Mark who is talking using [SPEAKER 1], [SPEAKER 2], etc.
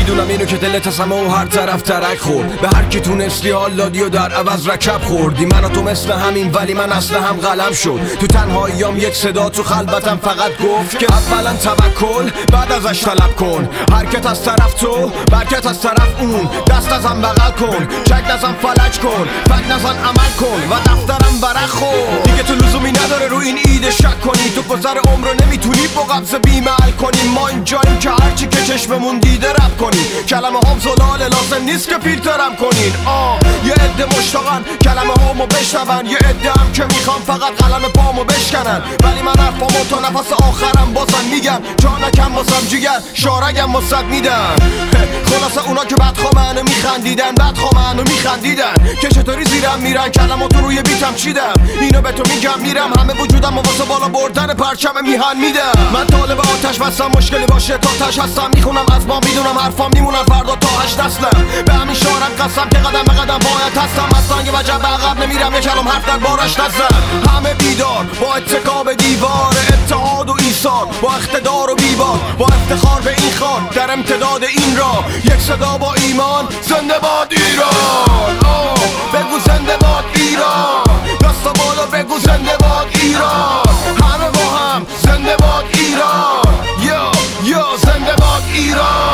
[SPEAKER 1] میدونم اینو که دلت از همه و هر طرف ترک خورد. به هر کی تونستی حال دادی و در عوض رکب خوردی. من و تو مثل همین ولی من اصل هم قلم شد. تو تنهاییام یک صدا تو خلوتم فقط گفت که اولا توکل بعد ازش طلب کن. حرکت از طرف تو برکت از طرف اون. دست ازم بغل کن چک نزن فلج کن فک نزن عمل کن و دفترم ورق خور. دیگه تو لزومی نداره رو این ایده شک کنی. تو گذر عمر رو نمیتونی با قبض بیمعل کنی. ما اینجاییم که هرچی که چشممون دیده رب کنی. کلمه هم زلاله لازم نیست که فیلترم کنین. یه عده مشتاقن کلمه هامو بشنون. یه عده هم که میخوام فقط قلم پامو بشکنن. ولی من حرفامو تا نفس آخرم بازم میگم. جا نکم واسم جیگر شارگم واسد میدم. خلاصه اونا که بدخوامنو میخندیدن بدخوامنو میخندیدن که چطوری زیرم میرن کلماتو روی بیتم چیدم. اینو به تو میگم میرم همه وجودم و واسه بالا بردن پرچم میهن میدم. من طالب آتش بستم مشکلی باشه تا تش هستم. میخونم از ما میدونم حرفام میمونن فردا تا 8 نسلم. به همین شعرم قسم که قدم به قدم باید هستم. از سنگ وجب به عقب نمیرم یه کلام حرف در بارش نزن. همه بیدار با اتکا به دیوار اتحاد و ایثار با اقتدار و بیبار با افتخار به این خان در امتداد این راه یک صدا با ایمان زنده باد ایران. بگو زنده باد ایران. دستا بالا بگو زنده باد ایران. همه با هم زنده باد ایران. یا زنده باد ایران.